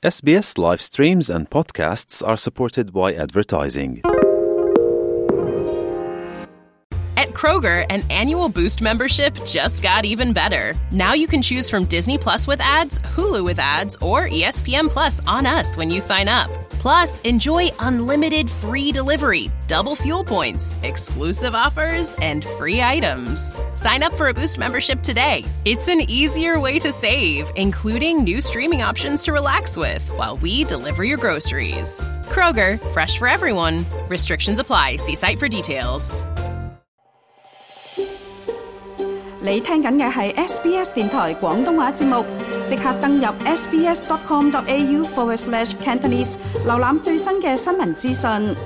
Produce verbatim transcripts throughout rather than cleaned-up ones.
S B S live streams and podcasts are supported by advertising. At Kroger, an annual Boost membership just got even better. Now you can choose from Disney Plus with ads, Hulu with ads, or E S P N Plus on us when you sign up. Plus, enjoy unlimited free delivery, double fuel points, exclusive offers, and free items. Sign up for a Boost membership today. It's an easier way to save, including new streaming options to relax with while we deliver your groceries. Kroger, fresh for everyone. Restrictions apply. See site for details. 你聽緊嘅係 S B S 電台廣東話節目，即刻登入 sbs.com.au forward slash Cantonese， 瀏覽最新嘅新聞資訊。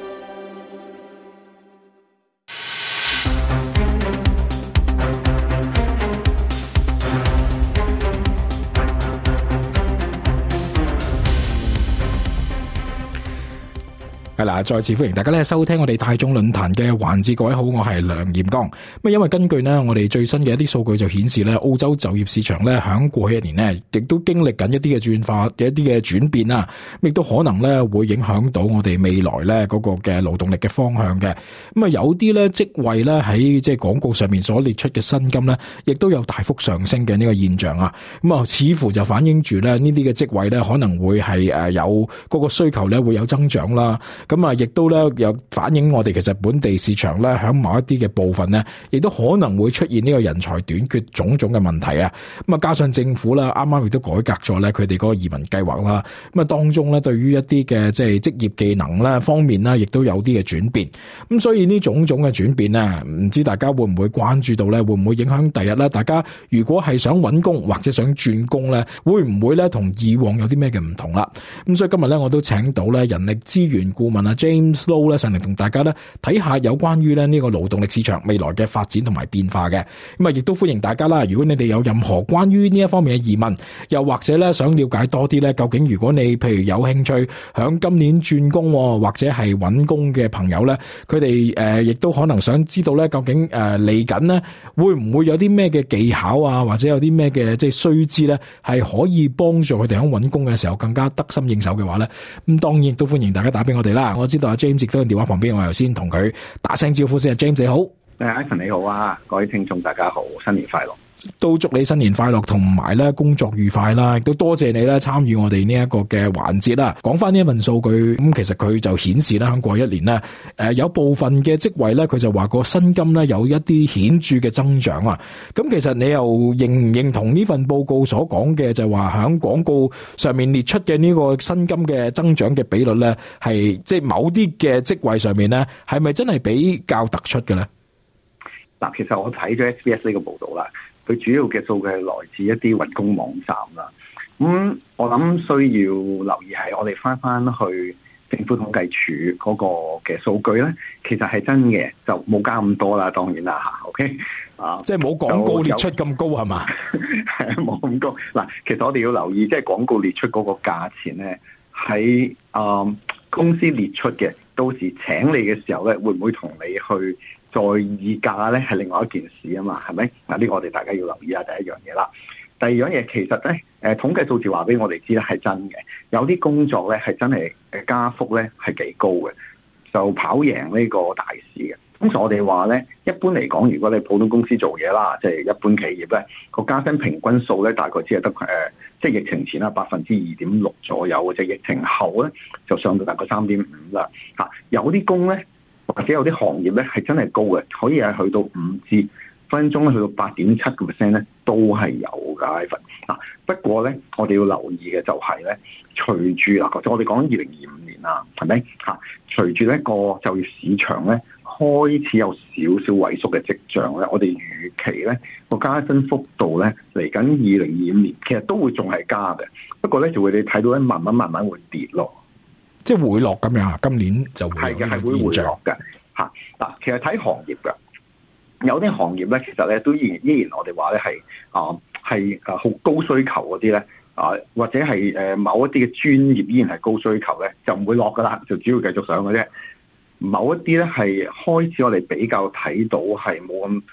係啦，再次歡迎大家咧收聽我哋大眾論壇嘅環節。各位好，我係梁炎剛。咁因為根據呢我哋最新嘅一啲數據就顯示咧，澳洲就業市場咧響過去一年呢亦都經歷緊一啲嘅轉化嘅一啲嘅轉變啦，亦都可能咧會影響到我哋未來咧嗰個嘅勞動力嘅方向嘅。咁啊有啲咧職位咧喺即係廣告上面所列出嘅薪金咧，亦都有大幅上升嘅呢個現象啊。咁啊似乎就反映住咧呢啲嘅職位咧可能會係誒有嗰個需求咧會有增長啦。咁啊，亦都咧有反映我哋其實本地市場咧，喺某一啲嘅部分咧，亦都可能會出現呢個人才短缺種種嘅問題啊。咁啊，加上政府啦，啱啱亦都改革咗咧佢哋嗰個移民計劃啦。咁啊，當中咧對於一啲嘅即係職業技能咧方面啦，亦都有啲嘅轉變。咁所以呢種種嘅轉變咧，唔知大家會唔會關注到咧？會唔會影響第日咧？大家如果係想揾工或者想轉工咧，會唔會咧同以往有啲咩嘅唔同啦？咁所以今日咧，我都請到咧人力資源顧問啊 James Low 咧上嚟同大家咧睇下有關於咧呢個勞動力市場未來嘅發展同埋變化嘅。咁啊，亦都歡迎大家啦。如果你哋有任何關於呢一方面嘅疑問，又或者咧想了解多啲咧，究竟如果你譬如有興趣響今年轉工或者係揾工嘅朋友咧，佢哋誒亦都可能想知道咧，究竟誒嚟緊咧會唔會有啲咩嘅技巧啊，或者有啲咩嘅即係須知咧，係可以幫助佢哋喺揾工嘅時候更加得心應手嘅話咧，咁當然亦都歡迎大家打俾我哋啦。我知道阿 James 亦都喺電話旁邊，我頭先同佢打聲招呼先。James 你好。 誒 Ivan 你好啊，各位聽眾大家好，新年快樂。 都祝你新年快樂，同埋咧工作愉快啦，亦都多謝你咧參與我哋呢一個嘅環節啦。講翻呢一份數據，咁其實佢就顯示啦，喺過去一年咧，誒有部分嘅職位咧，佢就話個薪金咧有一啲顯著嘅增長啊。咁其實你又認唔認同呢份報告所講嘅，就係話喺廣告上面列出嘅呢個薪金嘅增長嘅比率咧，係即係某啲嘅職位上面咧，係咪真係比較突出嘅咧？ 嗱，其實我睇咗 S B S 呢個報道啦。佢主要嘅數據係來自一啲揾工網站啦，咁、嗯、我諗需要留意係我哋翻翻去政府統計處嗰個嘅數據咧，其實係真嘅，就冇加咁多啦，當然啦嚇 ，OK 啊， 即係冇廣告列出咁高係嘛？ 係冇咁高。嗱，其實我哋要留意，即係廣告列出嗰個價錢咧，喺啊、呃、公司列出嘅，到時請你嘅時候咧，會唔會同你去再議價咧，係另外一件事啊嘛，係咪？嗱，呢個我哋大家要留意下第一樣嘢啦。第二樣嘢其實咧，誒統計數字話俾我哋知咧係真嘅，有啲工作咧係真係誒加幅咧係幾高嘅，就跑贏呢個大市嘅。通常我哋話咧，一般嚟講，如果你普通公司做嘢啦，即係一般企業咧，個加薪平均數咧大概只係得誒，即係疫情前啦百分之二點六左右嘅，即係疫情後咧就上到大概三點五啦。嚇，有啲工咧，或者有啲行業咧係真係高嘅，可以係去到五至分鐘咧去到八點七個 percent 咧，都係有㗎。嗱，不過咧，我哋要留意嘅就係咧，隨住嗱，或者我哋講二零二五年啦，係咪嚇？隨住呢個就業市場咧開始有少少萎縮嘅跡象咧，我哋預期咧個加薪幅度咧嚟緊二零二五年其實都會仲係加嘅，不過咧就會你睇到咧慢慢慢慢會跌落。即係回落咁樣，今年就會係嘅，係會回落嘅嚇。嗱，其實睇行業嘅，有啲行業咧，其實咧都依然依然我哋話咧係啊係啊好高需求嗰啲咧啊，或者係誒某一啲嘅專業依然係高需求咧，就唔會落噶啦，就主要繼續上嘅啫。某一啲咧係開始我哋比較睇到係冇咁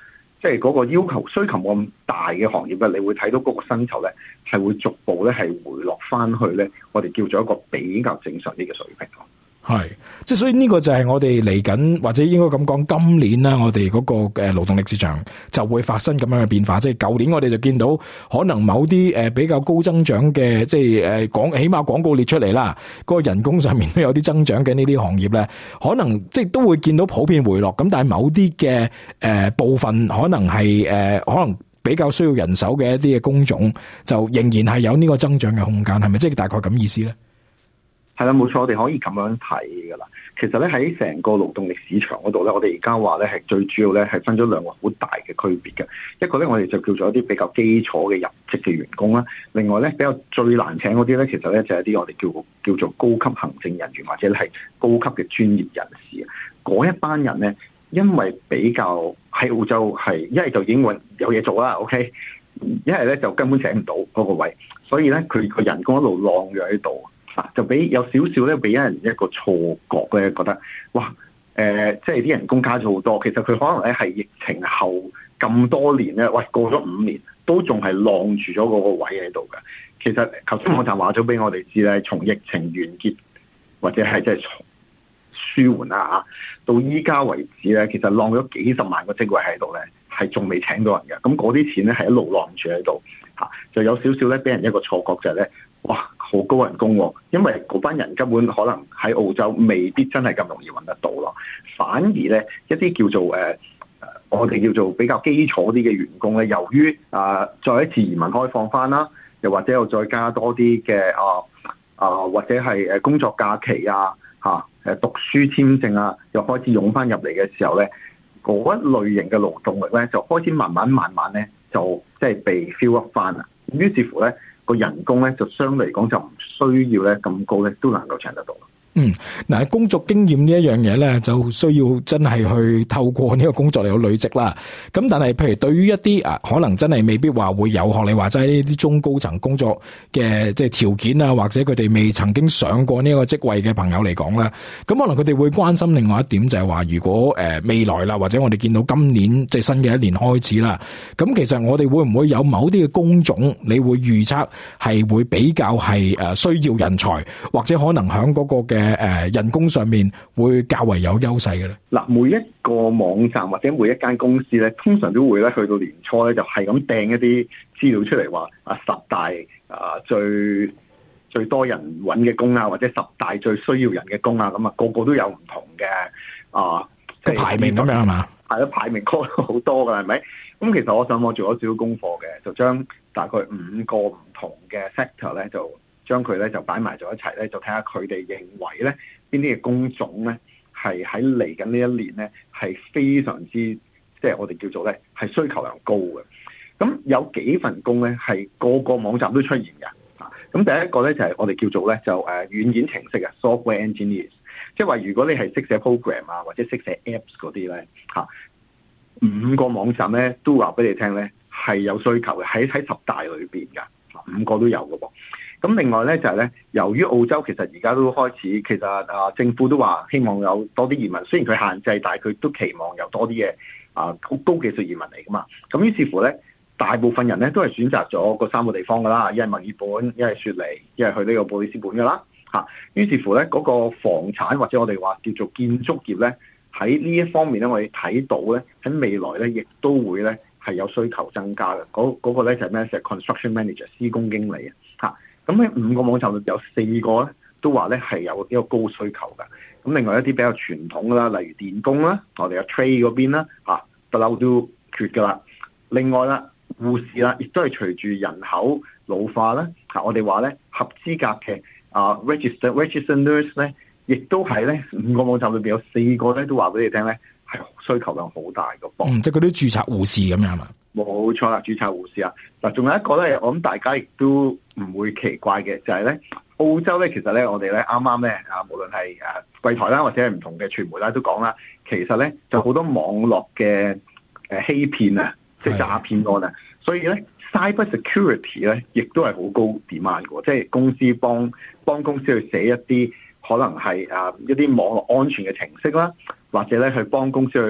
即係嗰個要求需求冇咁大嘅行業咧，你會睇到嗰個薪酬咧係會逐步咧係回落翻去咧，我哋叫做一個比較正常啲嘅水平咯。 係，即係所以呢個就係我哋嚟緊，或者應該咁講，今年啦，我哋嗰個誒勞動力市場就會發生咁樣嘅變化。即係舊年我哋就見到可能某啲誒比較高增長嘅，即係誒廣起碼廣告列出嚟啦，嗰個人工上面都有啲增長嘅呢啲行業咧，可能即係都會見到普遍回落。咁但係某啲嘅誒部分可能係誒、呃、可能比較需要人手嘅一啲嘅工種，就仍然係有呢個增長嘅空間，係咪即係大概咁意思咧？ 係啦，冇錯，我哋可以咁樣睇噶啦。其實咧喺成個勞動力市場嗰度咧，我哋而家話咧係最主要咧係分咗兩個好大嘅區別嘅。一個咧我哋就叫做一啲比較基礎嘅入職嘅員工啦。另外咧比較最難請嗰啲咧，其實咧就係一啲我哋叫叫做高級行政人員或者係高級嘅專業人士。嗰一班人咧，因為比較喺澳洲係一係就已經有嘢做啦 ，OK， 一係咧就根本請唔到嗰個位，所以咧佢個人工一路浪咗喺度。就俾有少少咧，俾人一個錯覺咧，覺得哇，誒、呃，即係啲人工加咗好多。其實佢可能咧係疫情後咁多年咧，喂，過咗五年都仲係晾住咗嗰個位喺度嘅。其實頭先網站話咗俾我哋知咧，從疫情完結或者係即係舒緩啦嚇，到依家為止咧，其實晾咗幾十萬個職位喺度咧，係仲未請到人嘅。咁嗰啲錢咧係一路晾住喺度嚇，就有少少咧俾人一個錯覺就係咧，哇！好高人工喎，因為嗰班人根本可能喺澳洲未必真係咁容易揾得到咯。反而咧一啲叫做誒、呃，我哋叫做比較基礎啲嘅員工咧，由於啊、呃、再一次移民開放翻啦，又或者又再加多啲嘅啊啊或者係誒工作假期啊嚇誒讀書簽證啊，又開始湧翻入嚟嘅時候咧，嗰一類型嘅勞動力咧就開始慢慢慢慢咧就即係被 fill up 翻啦。於是乎咧，個人工咧就相對嚟講就唔需要咧咁高咧，都能夠請得到。 嗯，嗱，工作經驗呢一樣嘢咧，就需要真係去透過呢個工作嚟到累積啦。咁但係，譬如對於一啲啊，可能真係未必話會有學你話齋呢啲中高層工作嘅即係條件啊，或者佢哋未曾經上過呢個職位嘅朋友嚟講咧，咁可能佢哋會關心另外一點就係話，如果誒未來啦，或者我哋見到今年即係新嘅一年開始啦，咁其實我哋會唔會有某啲嘅工種，你會預測係會比較係誒需要人才，或者可能響嗰個嘅誒人工上面會較為有優勢嘅咧？嗱， 每一個網站或者每一間公司咧，通常都會咧去到年初咧，就係咁掟一啲資料出嚟話啊十大啊最最多人揾嘅工啊，或者十大最需要人嘅工啊，咁啊個個都有唔同嘅啊個排名咁樣係嘛？ 係咯，排名高好多㗎，係咪？咁其實我上網做咗少少功課嘅，就將大概五個唔同嘅 sector 咧就。將佢咧就擺埋咗一齊咧，就睇下佢哋認為咧邊啲嘅工種咧係喺嚟緊呢一年咧係非常之即係我哋叫做咧係需求量高嘅。咁有幾份工咧係個個網站都出現嘅。啊，咁第一個咧就係我哋叫做咧就誒軟件程式嘅 software engineers，即係話如果你係識寫 program 啊或者識寫 apps 嗰啲咧嚇，五個網站咧都話俾你聽咧係有需求嘅，喺喺十大裏邊㗎，五個都有嘅噃。咁另外咧就係咧，由於澳洲其實而家都開始，其實啊政府都話希望有多啲移民，雖然佢限制，但係佢都期望有多啲嘅啊高高技術移民嚟噶嘛。咁於是乎咧，大部分人咧都係選擇咗嗰三個地方噶啦，一係墨爾本，一係雪梨，一係去呢個布里斯本噶啦嚇。於是乎咧，嗰個房產或者我哋話叫做建築業咧，喺呢一方面咧，我哋睇到咧喺未來咧，亦都會咧係有需求增加嘅。嗰嗰個咧就係咩？就係 construction manager 施工經理啊嚇。咁喺五個網站有四個咧，都話咧係有一個高需求嘅。咁另外一啲比較傳統嘅啦，例如電工啦，我哋有 trade 嗰邊啦，嚇不嬲都缺噶啦。另外啦，護士啦，亦都係隨住人口老化啦，嚇我哋話咧合資格嘅啊 register register nurse 咧，亦都係咧五個網站裏邊有四個咧都話俾你聽咧係需求量好大嘅噃。 嗯，即係嗰啲註冊護士咁樣係嘛？ 冇錯啦，註冊護士啊！嗱，仲有一個咧，我諗大家亦都唔會奇怪嘅，就係、是、咧澳洲咧，其實咧我哋咧啱啱咧啊，無論係誒櫃台啦，或者係唔同嘅傳媒啦，都講啦，其實咧就好多網絡嘅誒欺騙啊，即係詐騙案啊，所以咧 cyber security 咧，亦都係好高 demand 嘅，即係公司幫幫公司去寫一啲可能係啊一啲網絡安全嘅程式啦，或者咧去幫公司去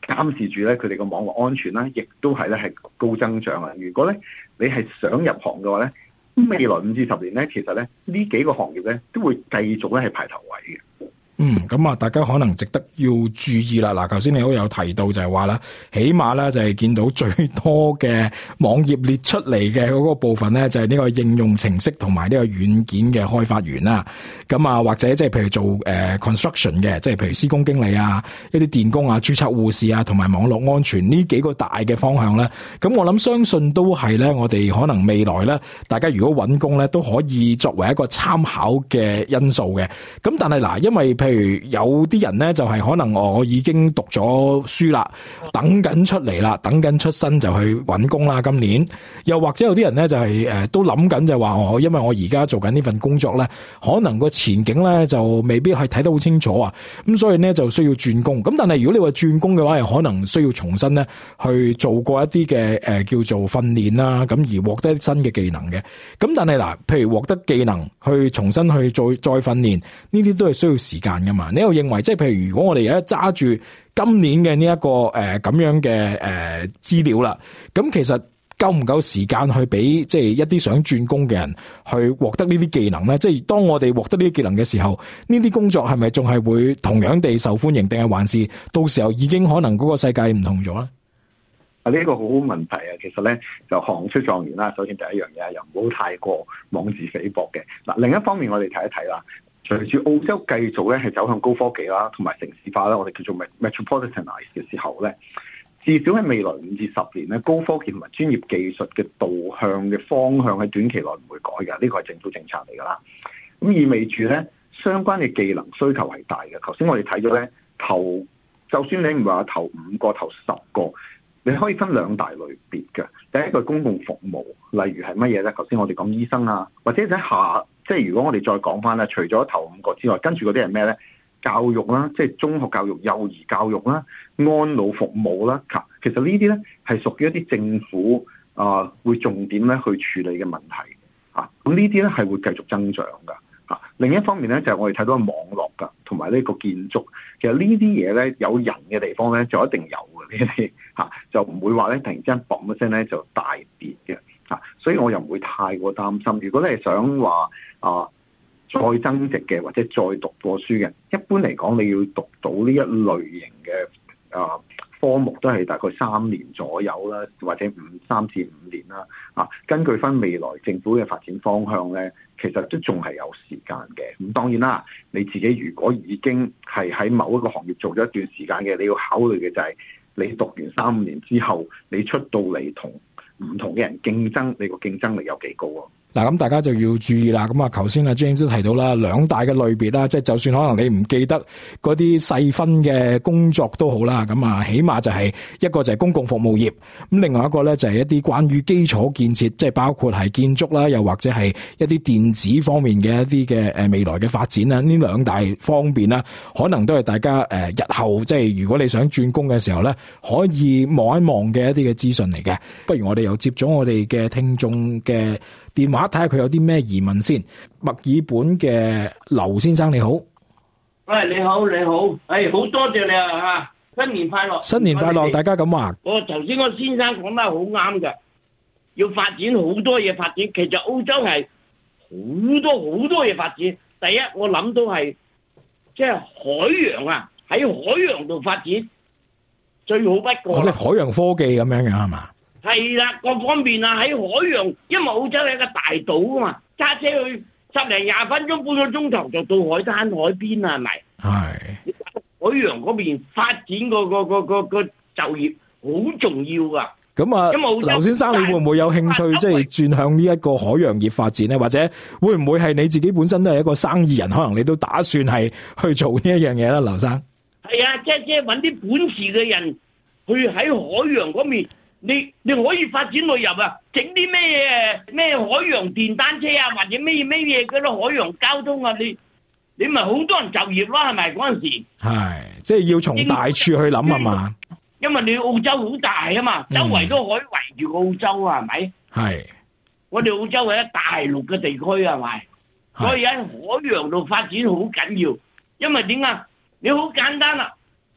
監視住咧佢哋嘅網絡安全啦，亦都係咧係高增長啊！如果咧你係想入行嘅話咧，未來五至十年咧，其實咧呢幾個行業咧都會繼續咧係排頭位嘅。 嗯，咁啊，大家可能值得要注意啦。嗱，頭先你都有提到就係話啦，起碼咧就係見到最多嘅網頁列出嚟嘅嗰個部分咧，就係呢個應用程式同埋呢個軟件嘅開發員啦。咁啊，或者即係譬如做誒、呃、construction 嘅，即係譬如施工經理啊、一啲電工啊、註冊護士啊，同埋網絡安全呢幾個大嘅方向咧。咁我諗相信都係咧，我哋可能未來咧，大家如果揾工咧，都可以作為一個參考嘅因素嘅。咁但係嗱，因為譬如譬如有啲人咧，就係可能我已經讀咗書啦，等緊出嚟啦，等緊出身就去揾工啦。今年又或者有啲人咧，就係誒都諗緊就話我，因為我而家做緊呢份工作咧，可能個前景咧就未必係睇得好清楚啊。咁所以咧就需要轉工。咁但係如果你話轉工嘅話，係可能需要重新咧去做過一啲嘅誒叫做訓練啦，咁而獲得新嘅技能嘅。咁但係嗱，譬如獲得技能去重新去再再訓練，呢啲都係需要時間噶嘛？你又認為即係譬如如果我哋而家揸住今年嘅呢一個誒咁、呃、樣嘅誒資料啦，咁其實夠唔夠時間去俾即係一啲想轉工嘅人去獲得呢啲技能咧？即係當我哋獲得呢啲技能嘅時候，呢啲工作係咪仲係會同樣地受歡迎，定係還是到時候已經可能嗰個世界唔同咗咧？ 啊，呢個好好問題啊！其實咧就行出狀元啦。首先第一樣嘢又唔好太過妄自菲薄嘅。嗱，另一方面我哋睇一睇啦。隨住澳洲繼續咧係走向高科技啦，同埋城市化啦，我哋叫做 metropolitanize 嘅時候咧，至少喺未來五至十年咧，高科技同埋專業技術嘅導向嘅方向喺短期內唔會改嘅，呢個係政府政策嚟㗎啦。咁意味住咧，相關嘅技能需求係大嘅。頭先我哋睇咗咧，頭就算你唔係話頭五個、頭十個，你可以分兩大類別嘅。第一個公共服務，例如係乜嘢咧？頭先我哋講醫生啊，或者喺下。即係如果我哋再講翻咧，除咗頭五個之外，跟住嗰啲係咩咧？教育啦，即係中學教育、幼兒教育啦、安老服務啦，其實呢啲咧係屬於一啲政府啊、呃、會重點咧去處理嘅問題啊。咁呢啲咧係會繼續增長噶啊。另一方面咧就係、是、我哋睇到網絡噶，同埋呢個建築。其實呢啲嘢咧有人嘅地方咧就一定有嘅呢啲嚇，就唔會話咧突然之間嘣一聲咧就大跌嘅。所以我又唔會太過擔心。如果你係想話啊再增值嘅，或者再讀過書嘅，一般嚟講你要讀到呢一類型嘅啊科目都係大概三年左右啦，或者五三至五年啦。啊，根據翻未來政府嘅發展方向咧，其實都仲係有時間嘅。咁當然啦，你自己如果已經係喺某一個行業做咗一段時間嘅，你要考慮嘅就係你讀完三五年之後，你出到嚟同唔同嘅人競爭，你個競爭力有幾高啊？ 嗱，咁大家就要注意啦。咁啊，頭先阿 James 都提到啦，兩大嘅類別啦，即係就算可能你唔記得嗰啲細分嘅工作都好啦。咁啊，起碼就係一個就係公共服務業，咁另外一個咧就係一啲關於基礎建設，即係包括係建築啦，又或者係一啲電子方面嘅一啲嘅誒未來嘅發展啦。呢兩大方面啦，可能都係大家誒日後即係如果你想轉工嘅時候咧，可以望一望嘅一啲嘅資訊嚟嘅。不如我哋又接咗我哋嘅聽眾嘅電話睇下佢有啲咩疑問先。墨爾本嘅劉先生你好。 喂，你好你好，誒好多謝你啊吓，新年快樂！新年快樂， 大家咁話。 我頭先個先生講得好啱㗎，要發展好多嘢發展。其實澳洲係好多好多嘢發展。第一，我諗到係即係海洋啊，喺海洋度發展最好不過。 即係海洋科技咁樣樣係嘛？ 係啦，各方面啊，喺海洋，因為澳洲係一個大島啊嘛，揸車去十零廿分鐘，半個鐘頭就到海灘海邊啦，係咪？係。海洋嗰邊發展個個個個個就業好重要噶。咁啊， 劉先生，你會唔會有興趣即係轉向呢一個海洋業發展咧？或者會唔會係你自己本身都係一個生意人，可能你都打算係去做呢一樣嘢咧，劉生？ 係啊，即係即係搵啲本事嘅人去喺海洋嗰邊。你你可以發展旅遊啊，整啲咩咩海洋電單車啊，或者咩咩嘢嗰啲海洋交通啊，你你咪好多人就業啦，係咪嗰陣時？係，即係要從大處去諗係嘛？因為你澳洲好大啊嘛，周圍都海圍住澳洲啊，係咪？係。我哋澳洲係一大陸嘅地區係咪？所以喺海洋度發展好緊要，因為點啊？你好簡單啦。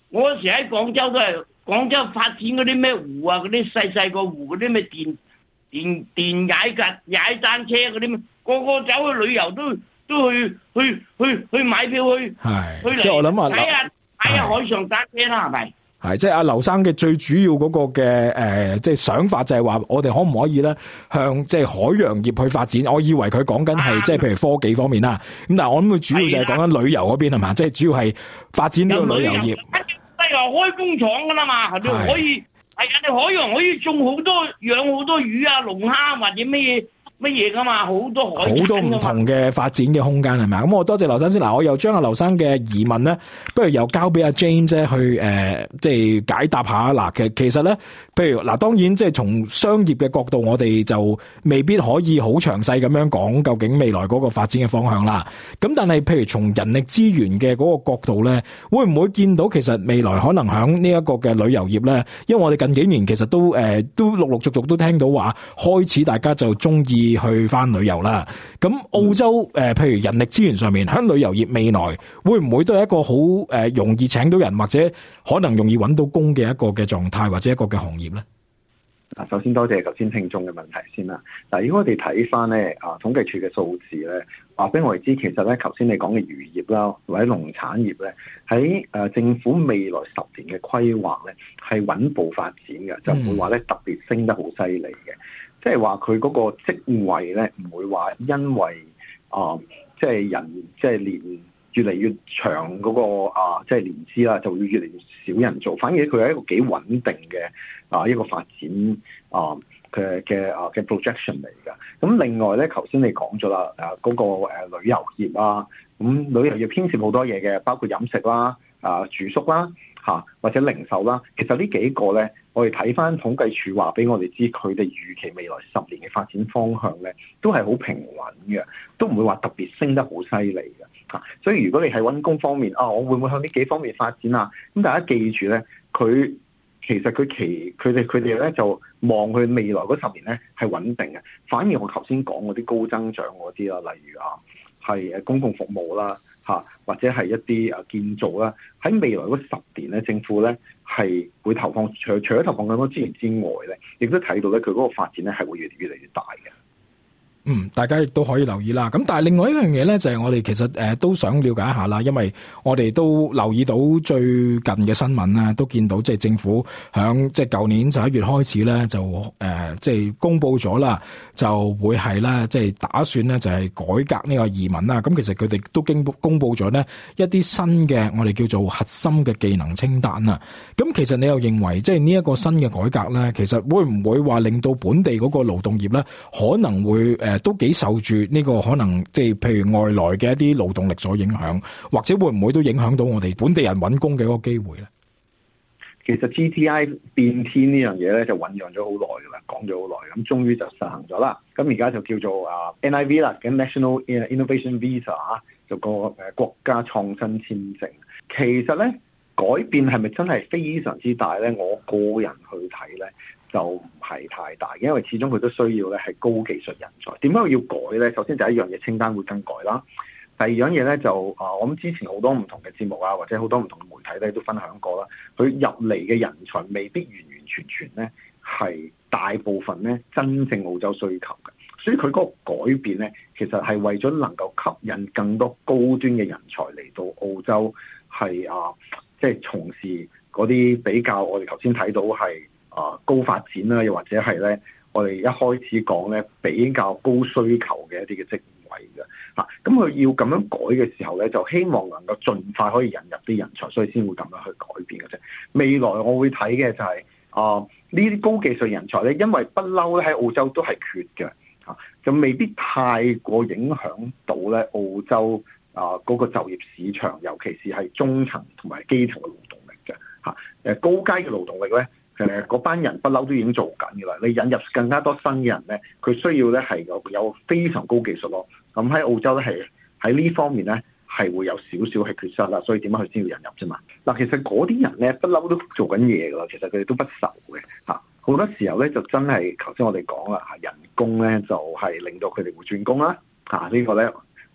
我嗰時喺廣州都係廣州發展嗰啲咩湖啊，嗰啲細細個湖嗰啲咩電電電踩腳、踩單車嗰啲咩，個個走去旅遊都都去去去去買票去， 係去即係我諗啊， 睇下睇下海上單車啦，係咪？ 係，即係阿劉生嘅最主要嗰個嘅誒、呃，即係想法就係話，我哋可唔可以咧向即係海洋業去發展？我以為佢講緊係即係譬如科技方面啦，咁但係我諗佢主要就係講緊旅遊嗰邊係嘛，即係主要係發展呢個旅遊業。 即係話開工廠噶啦嘛，你可以係啊，你海洋可以種好多養好多魚啊、龍蝦或者咩嘢。乜嘢噶嘛，好多海好多唔同嘅發展嘅空間係咪？咁我多謝劉生先。嗱，我又將阿劉生嘅疑問咧，不如又交俾阿 James 咧去誒、呃，即係解答下。嗱，其其實咧，譬如嗱，當然即係從商業嘅角度，我哋就未必可以好詳細咁樣講究竟未來嗰個發展嘅方向啦。咁但係譬如從人力資源嘅嗰個角度咧，會唔會見到其實未來可能響呢一個嘅旅遊業咧？因為我哋近幾年其實都誒、呃、都陸陸續續都聽到話，開始大家就中意去翻旅遊啦，咁澳洲誒、呃，譬如人力資源上面，喺旅遊業未來會唔會都係一個好誒、呃、容易請到人或者可能容易揾到工嘅一個嘅狀態或者一個嘅行業咧？ 嗱，首先多謝頭先聽眾嘅問題先啦。嗱，如果我哋睇翻咧啊統計處嘅數字咧，話俾我哋知，其實咧頭先你講嘅漁業啦，或者農產業咧，喺誒政府未來十年嘅規劃咧，係穩步發展嘅，就唔會話咧特別升得好犀利嘅。即係話佢嗰個職位咧，唔會話因為啊，即、呃、係、就是、人即係、就是、年越嚟越長嗰、那個啊，即、呃、係、就是、年資啦，就會越嚟越少人做。反而佢係一個幾穩定嘅啊、呃、一個發展啊嘅嘅啊嘅 projection 嚟㗎。咁另外咧，頭先你講咗啦，誒、呃、嗰、那個、呃、旅遊業啊，咁、嗯、旅遊業牽涉好多嘢嘅，包括飲食啦、啊、呃、住宿啦。嚇，或者零售啦，其實呢幾個咧，我哋睇翻統計處話俾我哋知，佢哋預期未來十年嘅發展方向咧，都係好平穩嘅，都唔會話特別升得好犀利嘅嚇。所以如果你係揾工方面啊，我會唔會向呢幾方面發展啊？咁大家記住咧，佢其實佢其佢哋佢哋咧就望佢未來嗰十年咧係穩定嘅，反而我頭先講嗰啲高增長嗰啲啦，例如啊係誒公共服務啦。嚇，或者係一啲誒建造啦，喺未來嗰十年咧，政府咧係會投放除除咗投放咁多資源之外咧，亦都睇到咧佢嗰個發展咧係會越越嚟越大嘅。 嗯，大家亦都可以留意啦。咁但係另外一樣嘢咧，就係、是、我哋其實誒、呃、都想了解一下啦，因為我哋都留意到最近嘅新聞啦，都見到即係政府響即係舊年十一月開始咧，就誒、呃、即係公布咗啦，就會係咧即係打算咧就係改革呢個移民啦。咁其實佢哋都經公布咗呢一啲新嘅我哋叫做核心嘅技能清單啦。咁其實你又認為即係呢一個新嘅改革咧，其實會唔會話令到本地嗰個勞動業咧可能會誒？都幾受住呢個可能，即係譬如外來嘅一啲勞動力所影響，或者會唔會都影響到我哋本地人揾工嘅嗰個機會咧？ 其實 G T I 變天呢樣嘢咧就醖釀咗好耐噶啦，講咗好耐，咁終於就實行咗啦。咁而家就叫做啊 N I V 啦，咁 National Innovation Visa 啊，就個誒國家創新簽證。其實咧改變係咪真係非常之大咧？我個人去睇咧。就唔係太大，因為始終佢都需要咧係高技術人才。點解要改咧？首先第一樣嘢清單會更改啦。第二樣嘢咧就啊，我諗之前好多唔同嘅節目啊，或者好多唔同嘅媒體咧都分享過啦。佢入嚟嘅人才未必完完全全咧係大部分咧真正澳洲需求嘅，所以佢嗰個改變咧其實係為咗能夠吸引更多高端嘅人才嚟到澳洲，係啊，即係從事嗰啲比較我哋頭先睇到係。啊，高發展啦，又或者係咧，我哋一開始講咧比較高需求嘅一啲嘅職位嘅嚇，咁佢要咁樣改嘅時候咧，就希望能夠盡快可以引入啲人才，所以先會咁樣去改變嘅啫。未來我會睇嘅就係、是、啊，呢啲高技術人才咧，因為不嬲咧喺澳洲都係缺嘅嚇，就未必太過影響到咧澳洲啊嗰、那個就業市場，尤其是係中層同埋基層嘅勞動力嘅嚇。誒高階嘅勞動力咧。誒嗰班人不嬲都已經做緊嘅啦，你引入更加多新嘅人咧，佢需要咧係有有非常高技術咯。咁喺澳洲咧係喺呢方面咧係會有少少係缺失啦，所以點解佢先要引入啫嘛？嗱，其實嗰啲人咧不嬲都做緊嘢㗎啦，其實佢哋都不愁嘅嚇。好多時候咧就真係頭先我哋講啦嚇，人工咧就係令到佢哋會轉工啦嚇。呢個咧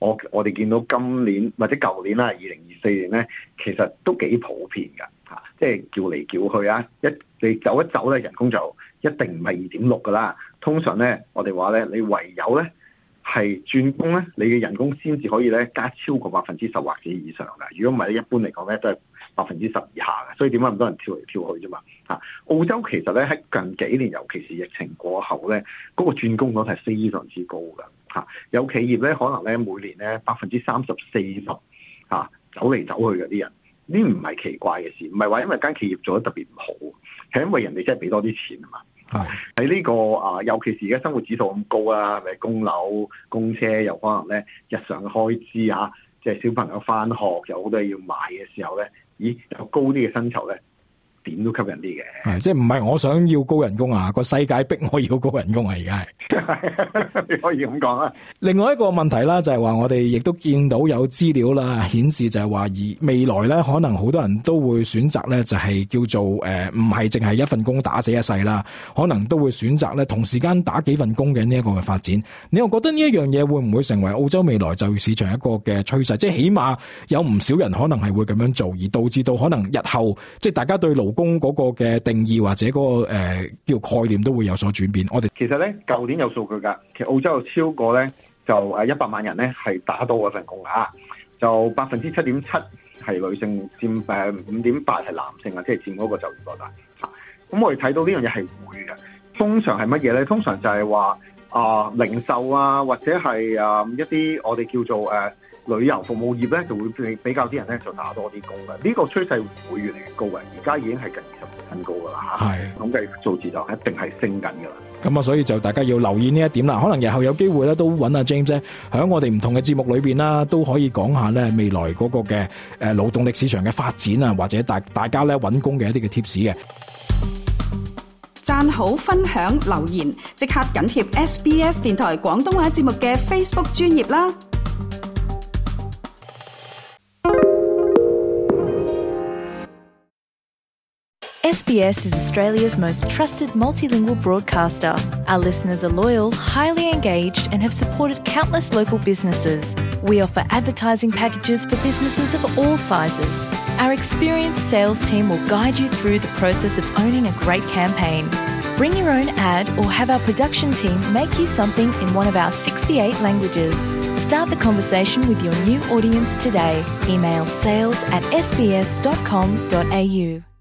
我我哋見到今年或者舊年啦，二零二四年咧，其實都幾普遍㗎嚇，即係叫嚟叫去啊，一你走一走咧，人工就一定唔係二點六㗎啦。通常咧，我哋話咧，你唯有咧係轉工咧，你嘅人工先至可以咧加超過百分之十或者以上㗎。如果唔係咧，一般嚟講咧都係百分之十以下嘅。所以點解咁多人跳嚟跳去啫嘛？嚇，澳洲其實咧喺近幾年，尤其是疫情過後咧，嗰、那個轉工率係非常之高㗎。嚇，有企業咧可能咧每年咧百分之三十四十嚇走嚟走去嘅啲人，呢唔係奇怪嘅事，唔係話因為間企業做得特別唔好，係因為人哋真係俾多啲錢啊嘛。係喺呢個啊，尤其是而家生活指數咁高啊，咪供樓、供車，又可能咧日常嘅開支啊，即係小朋友返學有好多嘢要買嘅時候咧，咦有高啲嘅薪酬咧，點都吸引啲嘅。 係即係唔係我想要高人工啊，個世界逼我要高人工啊，而家係你可以咁講啊。 另外一個問題啦，就係話我哋亦都見到有資料啦，顯示就係話而未來咧，可能好多人都會選擇咧，就係叫做誒唔係淨係一份工打死一世啦，可能都會選擇咧同時間打幾份工嘅呢一個嘅發展。你又覺得呢一樣嘢會唔會成為澳洲未來就業市場一個嘅趨勢？即係起碼有唔少人可能係會咁樣做，而導致到可能日後即係大家對勞工嗰個嘅定義或者嗰、嗰個誒、呃、叫概念都會有所轉變。我哋其實咧舊年有數據㗎，其實澳洲有超過咧就誒一百萬人咧係打到嗰份工啊，就百分之七點七係女性，佔誒五點八係男性啊，即係佔嗰個就業率啦嚇。咁我哋睇到呢樣嘢係會嘅，通常係乜嘢咧？通常就係話啊零售啊，或者係啊一啲我哋叫做誒。呃旅遊服務業咧就會比比較啲人咧就打多啲工嘅，呢、這個趨勢會越嚟越高嘅，而家已經係近二十 percent 高噶啦嚇。係統計數字就一定係升緊噶啦。咁啊，所以就大家要留意呢一點啦。可能日後有機會咧，都揾阿 James 咧，喺我哋唔同嘅節目裏邊啦，都可以講下咧未來嗰個嘅誒勞動力市場嘅發展啊，或者大大家咧揾工嘅一啲嘅 tips 嘅。 讚好、分享、留言，即刻緊貼 S B S 電台廣東話節目嘅 Facebook 專頁啦。 S B S is Australia's most trusted multilingual broadcaster. Our listeners are loyal, highly engaged, and have supported countless local businesses. We offer advertising packages for businesses of all sizes. Our experienced sales team will guide you through the process of owning a great campaign. Bring your own ad or have our production team make you something in one of our sixty-eight languages. Start the conversation with your new audience today. Email sales at s b s dot com dot a u.